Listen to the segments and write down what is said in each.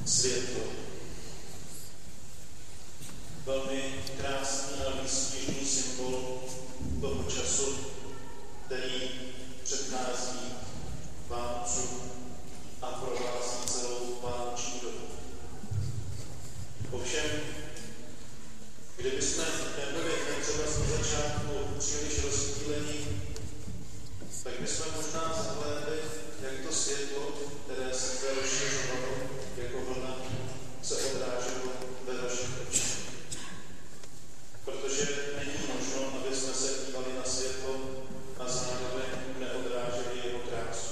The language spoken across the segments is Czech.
světlo. Velmi krásný a výstižný symbol toho času, který předchází Vánocům a provází celou vánoční dobu. Ovšem, kdybychom nebyli třeba z začátku příliš rozptýlení, tak bychom možná zahlédli, jak to světlo, které se zde rozšiřovalo jako vlna, se odráželo ve vašich očích. Protože není možno, aby jsme se dívali na světlo a zároveň neodráželi jeho krásu.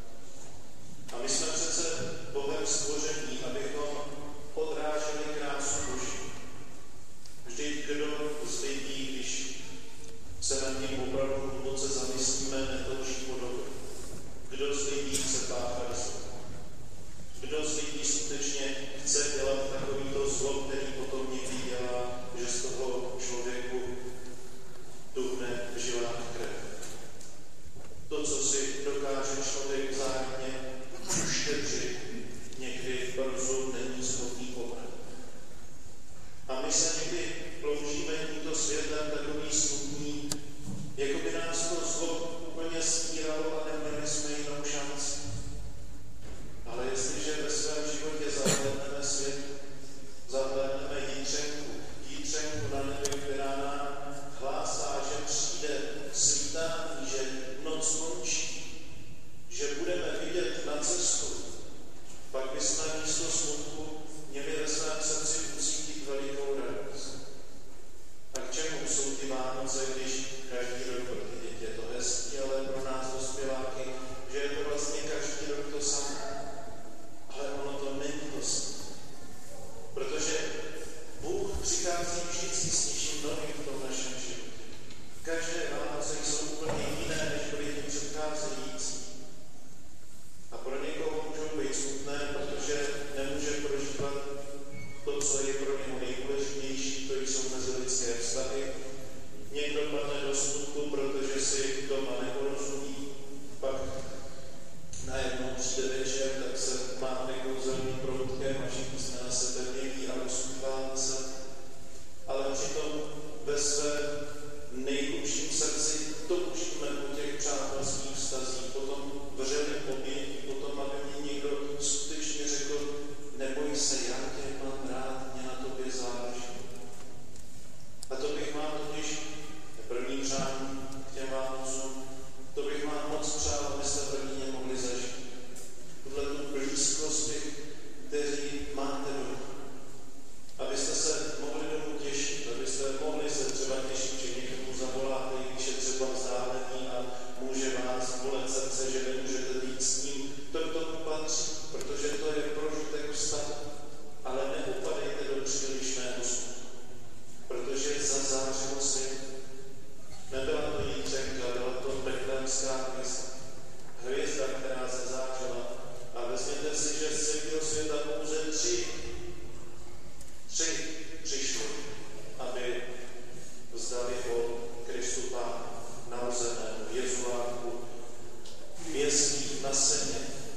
A my jsme přece Bohem stvoření, abychom odráželi krásu Boží. Vždyť kdo z lidí, když se nad ním opravdu hluboce zamyslíme, netouží podobu. Kdo z lidí chce páchat zlo? Kdo z lidí skutečně chce dělat takovýto zlo, který potom někdy dělá, že z toho člověku tuhne v žilách krev? To, co si dokáže člověk vzájemně uštědřit, někdy rozum není schopný pobrat. A my se někdy ploužíme tímto světlem takový smutný, jako by nás to zlo úplně stíralo a neměli jsme jinou šanci. Ale jestliže ve svém životě zahlédneme svět, zahlédneme jítřenku na nebi, která nám hlásá, že přijde svítání, že noc končí, že budeme vidět na cestu, pak bychom místo smutku měli ve svém srdci ucítit velikou radost. A k čemu jsou ty Vánoce, když každý rok pro ty děti je to hezký, ale pro nás dospěláky, že je to vlastně každý rok to samé. Ale ono to není to samé. Protože Bůh přichází vždycky s něčím novým v tom našem životě. Každé Vánoce jsou úplně jiné, než byly tím předcházející. A pro někoho můžou být smutné, protože nemůže prožívat to, co je pro něho nejdůležitější, to jsou mezilidské vztahy. Někdo padne do smutku, protože si doma neporozumí, pak najednou přijde večer, tak se máte kouzelným proutkem a všichni jsme na sebe mělí a rozsmíváme se. Ale přitom ve svém nejhlubším srdci toužíme po těch přátelských vztazích, potom vřelým obětí, potom, aby mi někdo skutečně řekl, neboj se, já tě mám rád, mě na tobě záleží. A to bych vám totiž první přání k těm Vánocům, to bych vám moc přál, abyste v rodině mohli zažít. Tuhle tu blízkost těch, kteří máte doma. Abyste se mohli domů těšit, abyste mohli se třeba těšit, že někomu zavoláte, když je třeba vzdálený a může vás bolet srdce, že nemůžete být s ním. To k tomu patří, protože to je prožitek vztahu. Ale neupadejte do přílišného smutku, protože zazářilo svět. Nebyla to jítřenka, byla to betlémská hvězda. Hvězda, která zazářila. A vezměte si, že z celého světa pouze tři přišli, aby vzdali hod Kristu Pánu, narozenému Jezuláku, městských na Seně.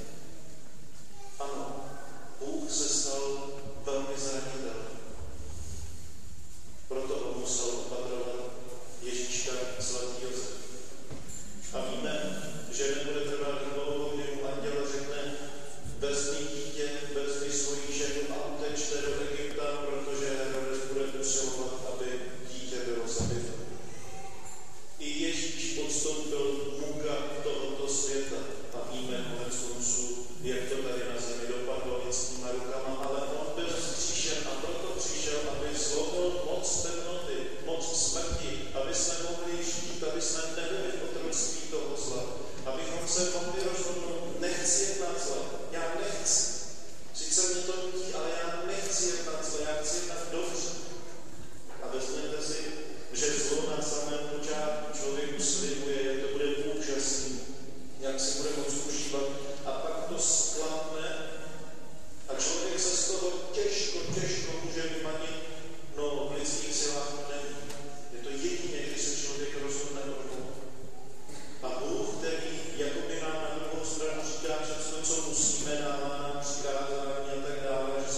Ano, Bůh se stal velmi zranitelný. Proto ho musel opatrovat Ježíška svatý Josef. A víme, že nebude trvat dlouho, kdy mu anděl řekne, vezmi dítě, vezmi svoji ženu a utečte do Egypta, protože Herodes bude potřebovat, aby dítě bylo zabito. I Ježíš podstoupil muka tohoto světa a víme konec konců, jak to tady na zemi dopadlo lidskýma rukama, ale on byl vzkříšen a proto přišel, aby zlomil moc temnoty, moc smrti, aby jsme mohli žít, aby jsme nebyli v otroctví toho zla, abychom se mohli rozhodnout, nechci jednat zla, já nechci. Sice mě to nutí, ale já nechci jednat zla, já chci jednat dobře. A vezměte si, že zlo na samém počátku člověku slibuje, jak to bude úžasný, jak si bude moc užívat, a pak to skladne a člověk se z toho těžko může vymanit, no v lidských silách to není. Je to jedině, když se člověk rozhodne odvolat. A Bůh, který jakoby nám na druhou stranu říká všechno, co musíme, dává nám přikázání a tak dále, že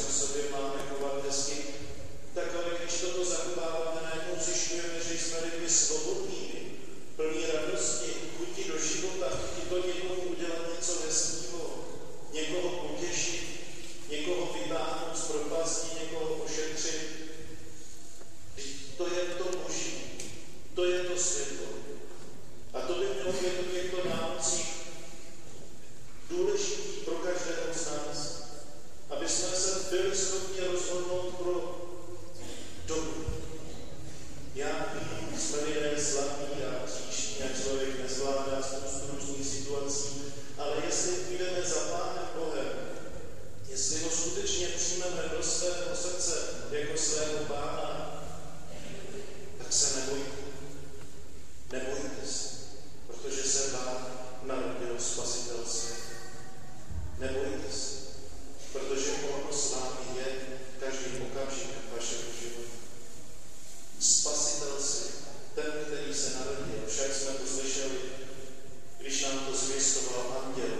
z nás, aby jsme se byli schopni rozhodnout pro dobu. Já vím, jsme lidé zlatí a příšní a člověk nezvládá spoustu různých situací, ale jestli půjdeme za Pánem Bohem, jestli ho skutečně přijmeme do svého srdce jako svého Pána, tak se nebojte. Nebojte se, protože se vám narodil Spasitel světa. Nebojte se, protože on s vámi je každým okamžikem vašeho života. Spasitel světa, ten, který se narodil, však jsme to slyšeli, když nám to zvěstoval anděl.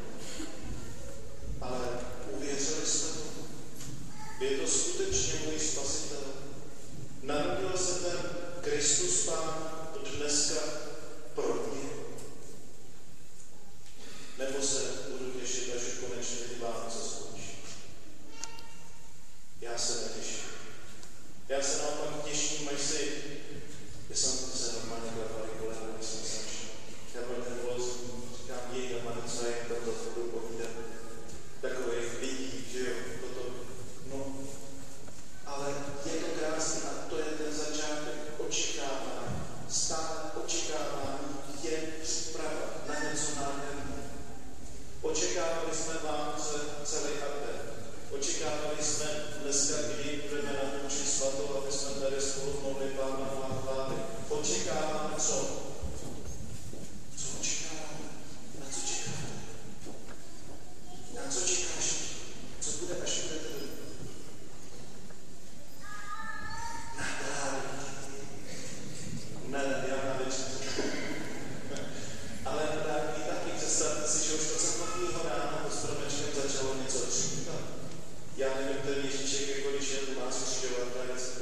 Ale uvěřili jsme tomu. Je to skutečně můj Spasitel. Narodil se ten Kristus Pán dneska pro mě. Nebo se budu těšit, až konečně ty Vánoce skončí. Já se netěším. Já se naopak těším, až si, já jsem se normálně klepali kolem, když jsem se šel. Já byl nervózní, říkám, jej, a co jak to budu povídat. Takových lidí, že jo, toto, no. Ale je to krásné a to je ten začátek očekávání. Stále očekávání je příprava na něco nádherného. Očekávali jsme Vánoce celý advent. Očekávali jsme dneska, kdy budeme na mši svatou, aby jsme tady spolu mohli Pána chválit. Očekáváme co? Co očekáváme? Na co čekáme? Na co čekáš? Co bude, až bude tady? Na dárky. Ne, já na večer. Ale na dárky taky. Představte si, že už od samotného rána pod stromečkem začalo něco říkat. Já nevím, ten Ježíšek, jako když jel, má si křižovatka,